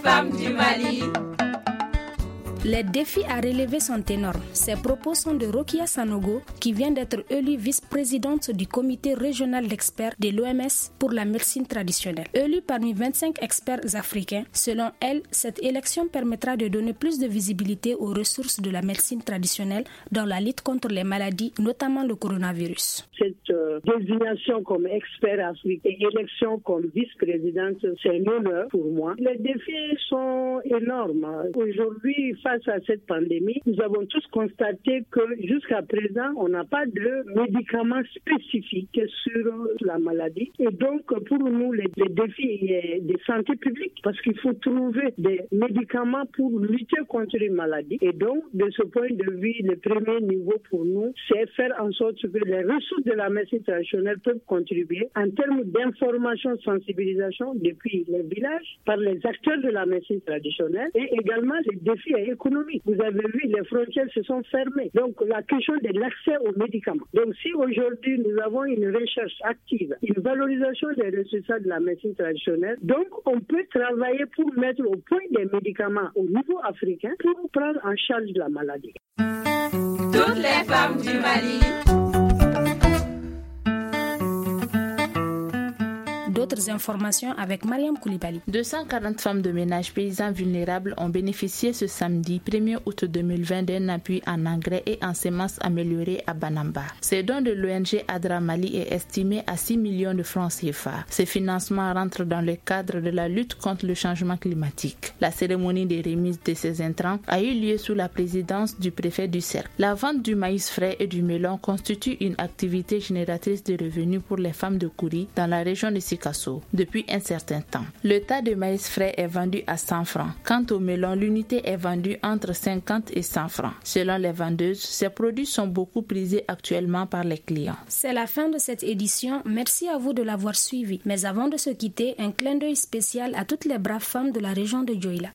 femmes du Mali. Les défis à relever sont énormes. Ces propos sont de Rokia Sanogo, qui vient d'être élue vice-présidente du comité régional d'experts de l'OMS pour la médecine traditionnelle. Élue parmi 25 experts africains, selon elle, cette élection permettra de donner plus de visibilité aux ressources de la médecine traditionnelle dans la lutte contre les maladies, notamment le coronavirus. Cette désignation comme expert africain et élection comme vice-présidente, c'est un honneur pour moi. Les défis sont énormes. Aujourd'hui, face à cette pandémie, nous avons tous constaté que jusqu'à présent, on n'a pas de médicaments spécifiques sur la maladie. Et donc, pour nous, les défis de santé publique, parce qu'il faut trouver des médicaments pour lutter contre les maladies. Et donc, de ce point de vue, le premier niveau pour nous, c'est faire en sorte que les ressources de la médecine traditionnelle peuvent contribuer en termes d'information, sensibilisation depuis les villages, par les acteurs de la médecine traditionnelle, et également les défis économiques. Vous avez vu, les frontières se sont fermées. Donc, la question de l'accès aux médicaments. Donc, si aujourd'hui, nous avons une recherche active, une valorisation des résultats de la médecine traditionnelle, donc, on peut travailler pour mettre au point des médicaments au niveau africain pour prendre en charge la maladie. Toutes les femmes du Mali. D'autres informations avec Mariam Koulibaly. 240 femmes de ménage paysans vulnérables ont bénéficié ce samedi 1er août 2020 d'un appui en engrais et en semences améliorées à Banamba. Ce don de l'ONG Adra Mali est estimé à 6 millions de francs CFA. Ces financements rentrent dans le cadre de la lutte contre le changement climatique. La cérémonie de remise de ces intrants a eu lieu sous la présidence du préfet du Cercle. La vente du maïs frais et du melon constitue une activité génératrice de revenus pour les femmes de Kouri dans la région de Sikasso depuis un certain temps. Le tas de maïs frais est vendu à 100 francs. Quant au melon, l'unité est vendue entre 50 et 100 francs. Selon les vendeuses, ces produits sont beaucoup prisés actuellement par les clients. C'est la fin de cette édition. Merci à vous de l'avoir suivi. Mais avant de se quitter, un clin d'œil spécial à toutes les braves femmes de la région de Dioïla.